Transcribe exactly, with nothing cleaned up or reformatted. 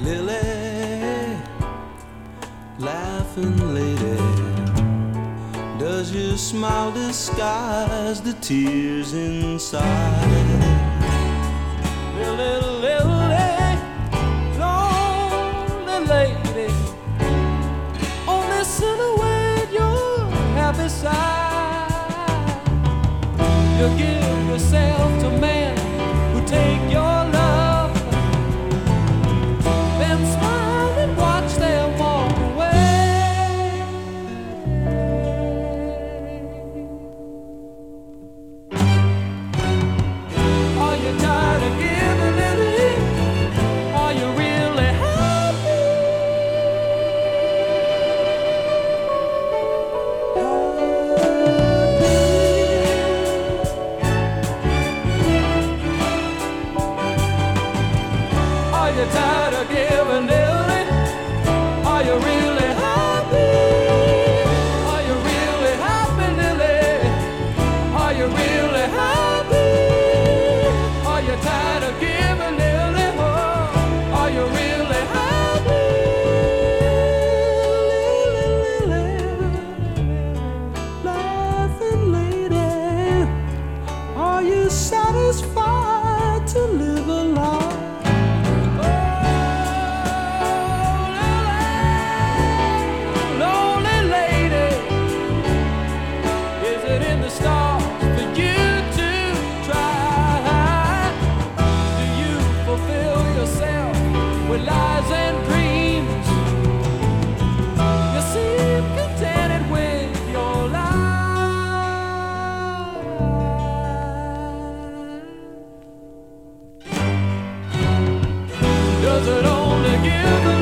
Lily, laughing lady, does your smile disguise the tears inside? Lily, Lily, lonely lady, only silhouette your happy side. You give yourself to men who take your love, then smile and watch them walk away. Are you tired of giving, Lily? Are you really happy? Are you tired of giving, Lily? Are you really happy? Are you really happy, Lily? Are you really happy? Are you tired of giving, Lily? Oh, are you really happy? Lily, laughing lady, are you satisfied to live a life? Lonely lady, is it in the stars for you to try? Do you fulfill yourself with lies and dreams? You seem contented with your life. Does it only give